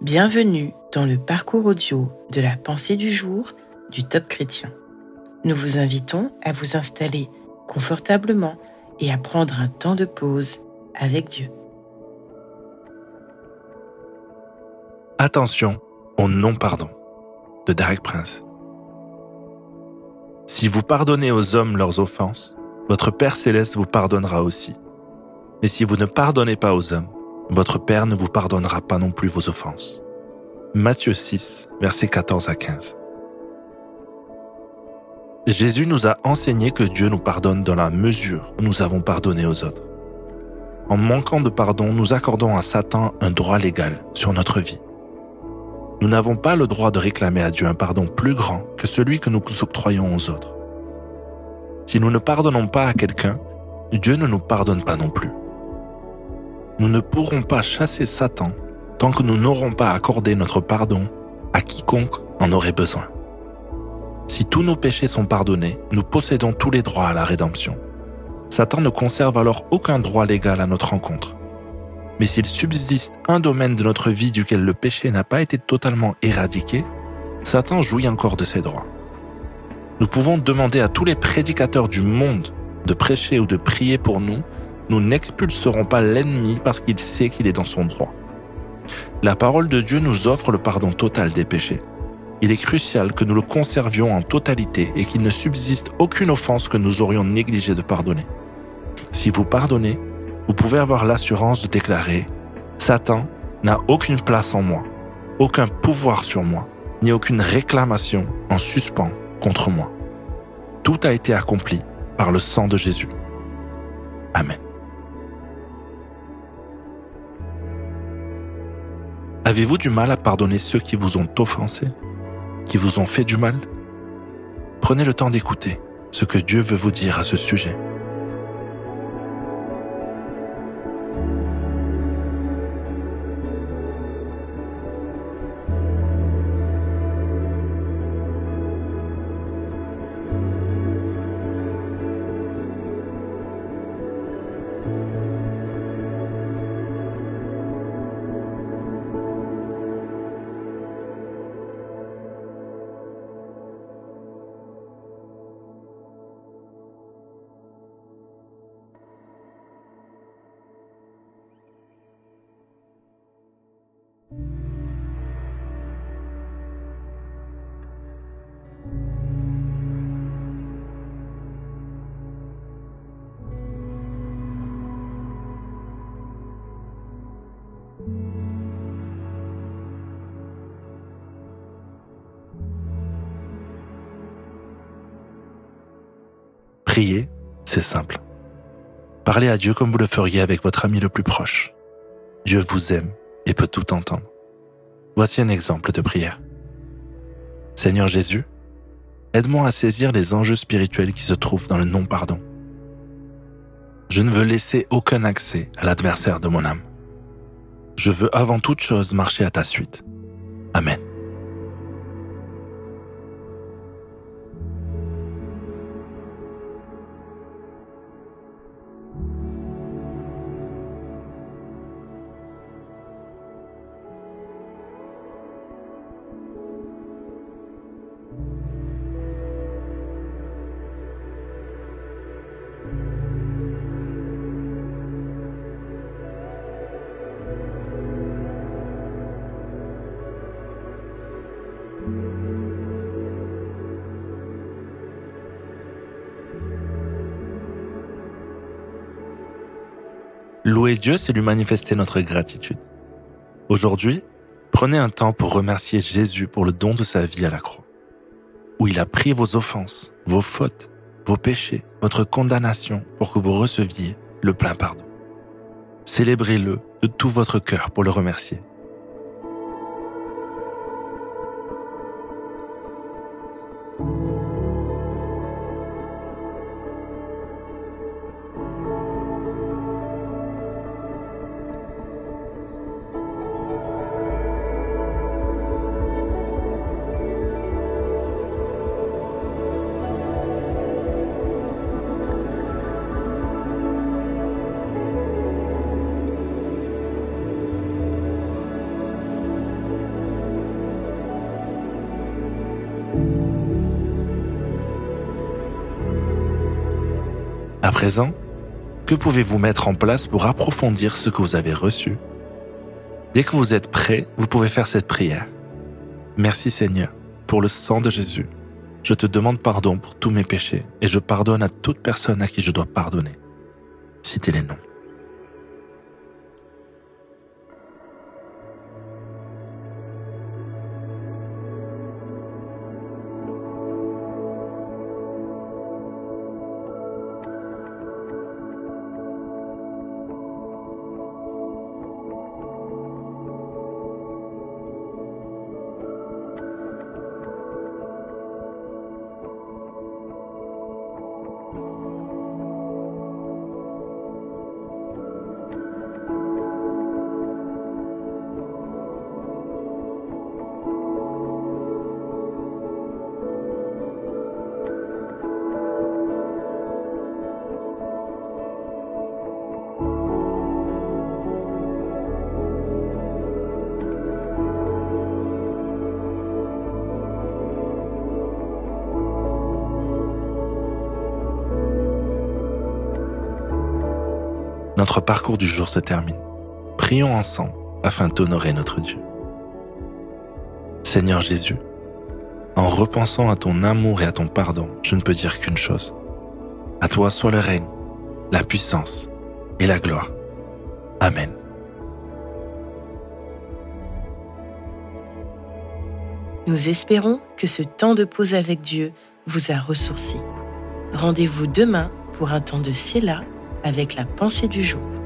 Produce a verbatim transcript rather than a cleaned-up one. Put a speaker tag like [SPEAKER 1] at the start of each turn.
[SPEAKER 1] Bienvenue dans le parcours audio de la pensée du jour du Top Chrétien. Nous vous invitons à vous installer confortablement et à prendre un temps de pause avec Dieu.
[SPEAKER 2] Attention au non-pardon de Derek Prince. Si vous pardonnez aux hommes leurs offenses, votre Père Céleste vous pardonnera aussi. Mais si vous ne pardonnez pas aux hommes, votre Père ne vous pardonnera pas non plus vos offenses. Matthieu six, versets quatorze à quinze. Jésus nous a enseigné que Dieu nous pardonne dans la mesure où nous avons pardonné aux autres. En manquant de pardon, nous accordons à Satan un droit légal sur notre vie. Nous n'avons pas le droit de réclamer à Dieu un pardon plus grand que celui que nous octroyons aux autres. Si nous ne pardonnons pas à quelqu'un, Dieu ne nous pardonne pas non plus. Nous ne pourrons pas chasser Satan tant que nous n'aurons pas accordé notre pardon à quiconque en aurait besoin. Si tous nos péchés sont pardonnés, nous possédons tous les droits à la rédemption. Satan ne conserve alors aucun droit légal à notre rencontre. Mais s'il subsiste un domaine de notre vie duquel le péché n'a pas été totalement éradiqué, Satan jouit encore de ses droits. Nous pouvons demander à tous les prédicateurs du monde de prêcher ou de prier pour nous, nous n'expulserons pas l'ennemi parce qu'il sait qu'il est dans son droit. La parole de Dieu nous offre le pardon total des péchés. Il est crucial que nous le conservions en totalité et qu'il ne subsiste aucune offense que nous aurions négligé de pardonner. Si vous pardonnez, vous pouvez avoir l'assurance de déclarer « Satan n'a aucune place en moi, aucun pouvoir sur moi, ni aucune réclamation en suspens contre moi. Tout a été accompli par le sang de Jésus. Amen. » Avez-vous du mal à pardonner ceux qui vous ont offensé, qui vous ont fait du mal? Prenez le temps d'écouter ce que Dieu veut vous dire à ce sujet. Prier, c'est simple. Parlez à Dieu comme vous le feriez avec votre ami le plus proche. Dieu vous aime et peut tout entendre. Voici un exemple de prière. Seigneur Jésus, aide-moi à saisir les enjeux spirituels qui se trouvent dans le non-pardon. Je ne veux laisser aucun accès à l'adversaire de mon âme. Je veux avant toute chose marcher à ta suite. Amen. Louer Dieu, c'est lui manifester notre gratitude. Aujourd'hui, prenez un temps pour remercier Jésus pour le don de sa vie à la croix, où il a pris vos offenses, vos fautes, vos péchés, votre condamnation pour que vous receviez le plein pardon. Célébrez-le de tout votre cœur pour le remercier. À présent, que pouvez-vous mettre en place pour approfondir ce que vous avez reçu? Dès que vous êtes prêt, vous pouvez faire cette prière. Merci Seigneur, pour le sang de Jésus. Je te demande pardon pour tous mes péchés et je pardonne à toute personne à qui je dois pardonner. Citez les noms. Notre parcours du jour se termine. Prions ensemble afin d'honorer notre Dieu. Seigneur Jésus, en repensant à ton amour et à ton pardon, je ne peux dire qu'une chose. À toi soit le règne, la puissance et la gloire. Amen.
[SPEAKER 1] Nous espérons que ce temps de pause avec Dieu vous a ressourci. Rendez-vous demain pour un temps de Séla avec la pensée du jour.